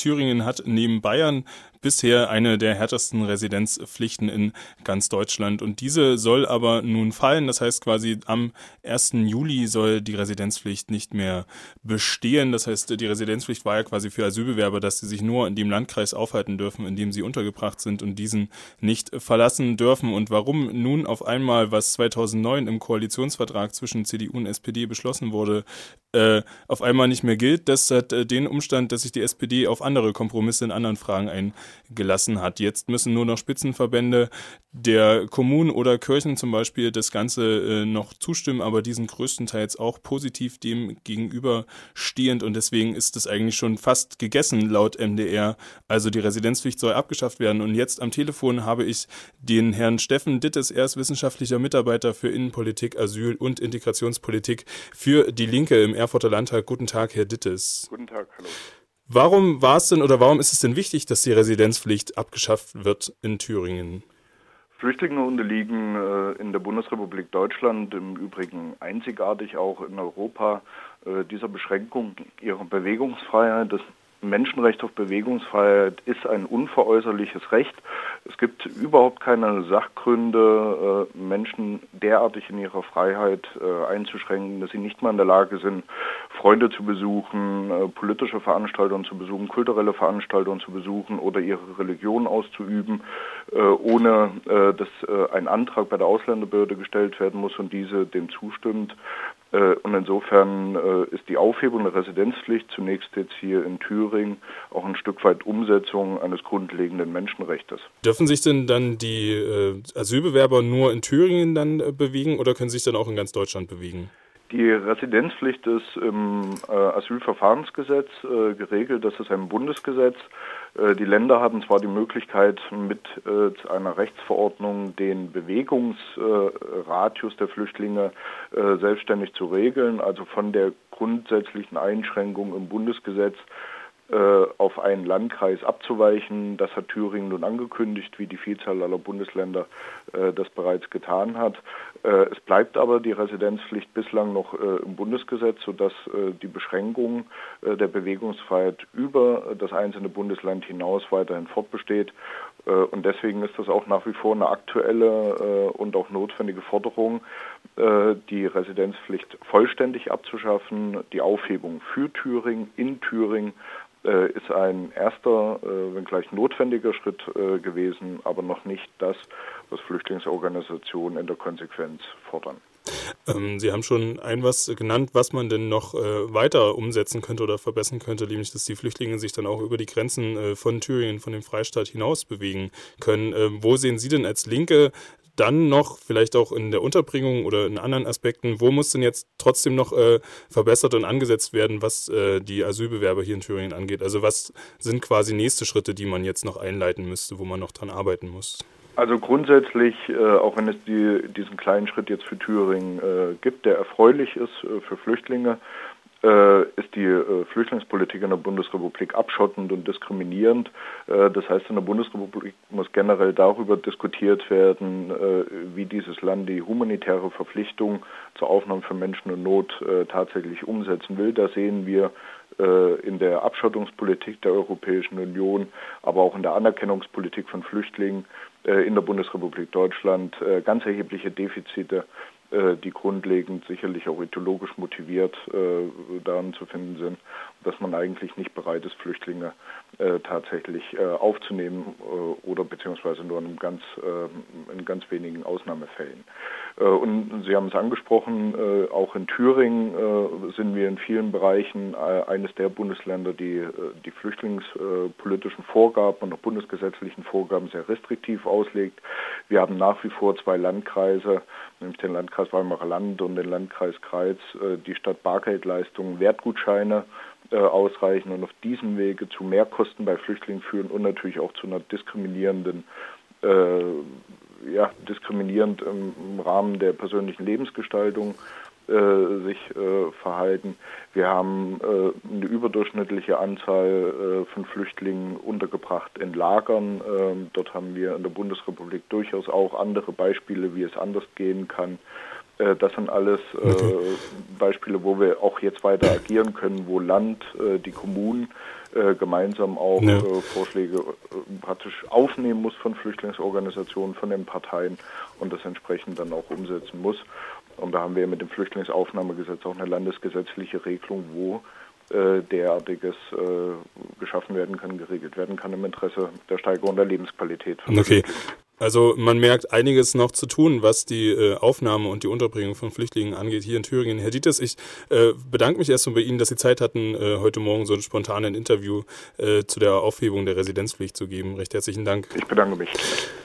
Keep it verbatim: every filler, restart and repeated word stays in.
Thüringen hat neben Bayern bisher eine der härtesten Residenzpflichten in ganz Deutschland. Und diese soll aber nun fallen. Das heißt quasi am ersten Juli soll die Residenzpflicht nicht mehr bestehen. Das heißt, die Residenzpflicht war ja quasi für Asylbewerber, dass sie sich nur in dem Landkreis aufhalten dürfen, in dem sie untergebracht sind und diesen nicht verlassen dürfen. Und warum nun auf einmal, was zweitausendneun im Koalitionsvertrag zwischen C D U und S P D beschlossen wurde, äh, auf einmal nicht mehr gilt, das hat äh, den Umstand, dass sich die S P D auf andere Kompromisse in anderen Fragen eingelassen hat. Jetzt müssen nur noch Spitzenverbände der Kommunen oder Kirchen zum Beispiel das Ganze äh, noch zustimmen, aber die sind größtenteils auch positiv dem gegenüberstehend und deswegen ist es eigentlich schon fast gegessen laut M D R. Also die Residenzpflicht soll abgeschafft werden und jetzt am Telefon habe ich den Herrn Steffen Dittes, er ist wissenschaftlicher Mitarbeiter für Innenpolitik, Asyl und Integrationspolitik für die Linke im Erfurter Landtag. Guten Tag, Herr Dittes. Guten Tag, hallo. Warum war es denn oder warum ist es denn wichtig, dass die Residenzpflicht abgeschafft wird in Thüringen? Flüchtlinge unterliegen äh, in der Bundesrepublik Deutschland, im Übrigen einzigartig auch in Europa, äh, dieser Beschränkung ihrer Bewegungsfreiheit. Das Menschenrecht auf Bewegungsfreiheit ist ein unveräußerliches Recht. Es gibt überhaupt keine Sachgründe, äh, Menschen derartig in ihrer Freiheit äh, einzuschränken, dass sie nicht mal in der Lage sind, Freunde zu besuchen, äh, politische Veranstaltungen zu besuchen, kulturelle Veranstaltungen zu besuchen oder ihre Religion auszuüben, äh, ohne äh, dass äh, ein Antrag bei der Ausländerbehörde gestellt werden muss und diese dem zustimmt. Äh, und insofern äh, ist die Aufhebung der Residenzpflicht zunächst jetzt hier in Thüringen auch ein Stück weit Umsetzung eines grundlegenden Menschenrechts. Dürfen sich denn dann die äh, Asylbewerber nur in Thüringen dann äh, bewegen oder können sich dann auch in ganz Deutschland bewegen? Die Residenzpflicht ist im äh, Asylverfahrensgesetz äh, geregelt. Das ist ein Bundesgesetz. Äh, die Länder haben zwar die Möglichkeit, mit äh, einer Rechtsverordnung den Bewegungsradius äh, der Flüchtlinge äh, selbstständig zu regeln, also von der grundsätzlichen Einschränkung im Bundesgesetz auf einen Landkreis abzuweichen. Das hat Thüringen nun angekündigt, wie die Vielzahl aller Bundesländer äh, das bereits getan hat. Äh, es bleibt aber die Residenzpflicht bislang noch äh, im Bundesgesetz, sodass äh, die Beschränkung äh, der Bewegungsfreiheit über das einzelne Bundesland hinaus weiterhin fortbesteht. Äh, und deswegen ist das auch nach wie vor eine aktuelle äh, und auch notwendige Forderung, äh, die Residenzpflicht vollständig abzuschaffen. Die Aufhebung für Thüringen, in Thüringen, ist ein erster, wenngleich notwendiger Schritt gewesen, aber noch nicht das, was Flüchtlingsorganisationen in der Konsequenz fordern. Ähm, Sie haben schon ein was genannt, was man denn noch äh, weiter umsetzen könnte oder verbessern könnte, nämlich dass die Flüchtlinge sich dann auch über die Grenzen äh, von Thüringen, von dem Freistaat hinaus bewegen können. Äh, wo sehen Sie denn als Linke dann noch, vielleicht auch in der Unterbringung oder in anderen Aspekten, wo muss denn jetzt trotzdem noch äh, verbessert und angesetzt werden, was äh, die Asylbewerber hier in Thüringen angeht? Also was sind quasi nächste Schritte, die man jetzt noch einleiten müsste, wo man noch dran arbeiten muss? Also grundsätzlich, äh, auch wenn es die, diesen kleinen Schritt jetzt für Thüringen äh, gibt, der erfreulich ist äh, für Flüchtlinge, äh, ist die äh, Flüchtlingspolitik in der Bundesrepublik abschottend und diskriminierend. Äh, das heißt, in der Bundesrepublik muss generell darüber diskutiert werden, äh, wie dieses Land die humanitäre Verpflichtung zur Aufnahme von Menschen in Not äh, tatsächlich umsetzen will. Da sehen wir äh, in der Abschottungspolitik der Europäischen Union, aber auch in der Anerkennungspolitik von Flüchtlingen in der Bundesrepublik Deutschland äh, ganz erhebliche Defizite, äh, die grundlegend sicherlich auch ideologisch motiviert äh, daran zu finden sind, dass man eigentlich nicht bereit ist, Flüchtlinge äh, tatsächlich äh, aufzunehmen äh, oder beziehungsweise nur in ganz, äh, in ganz wenigen Ausnahmefällen. Äh, und Sie haben es angesprochen, äh, auch in Thüringen äh, sind wir in vielen Bereichen äh, eines der Bundesländer, die äh, die flüchtlingspolitischen Vorgaben und auch bundesgesetzlichen Vorgaben sehr restriktiv auslegt. Wir haben nach wie vor zwei Landkreise, nämlich den Landkreis Weimarer Land und den Landkreis Kreis, äh, die statt Bargeldleistungen Wertgutscheine äh, ausreichen und auf diesem Wege zu Mehrkosten bei Flüchtlingen führen und natürlich auch zu einer diskriminierenden äh, ja, diskriminierend im, im Rahmen der persönlichen Lebensgestaltung äh, sich äh, verhalten. Wir haben äh, eine überdurchschnittliche Anzahl äh, von Flüchtlingen untergebracht in Lagern. Ähm, dort haben wir in der Bundesrepublik durchaus auch andere Beispiele, wie es anders gehen kann. Äh, das sind alles äh, okay. Beispiele, wo wir auch jetzt weiter agieren können, wo Land, äh, die Kommunen äh, gemeinsam auch ja. äh, Vorschläge äh, praktisch aufnehmen muss von Flüchtlingsorganisationen, von den Parteien und das entsprechend dann auch umsetzen muss. Und da haben wir mit dem Flüchtlingsaufnahmegesetz auch eine landesgesetzliche Regelung, wo äh, derartiges äh, geschaffen werden kann, geregelt werden kann im Interesse der Steigerung der Lebensqualität von Okay. Flüchtlingen. Also man merkt einiges noch zu tun, was die äh, Aufnahme und die Unterbringung von Flüchtlingen angeht hier in Thüringen. Herr Dieters, ich äh, bedanke mich erstmal bei Ihnen, dass Sie Zeit hatten, äh, heute Morgen so ein spontanes Interview äh, zu der Aufhebung der Residenzpflicht zu geben. Recht herzlichen Dank. Ich bedanke mich.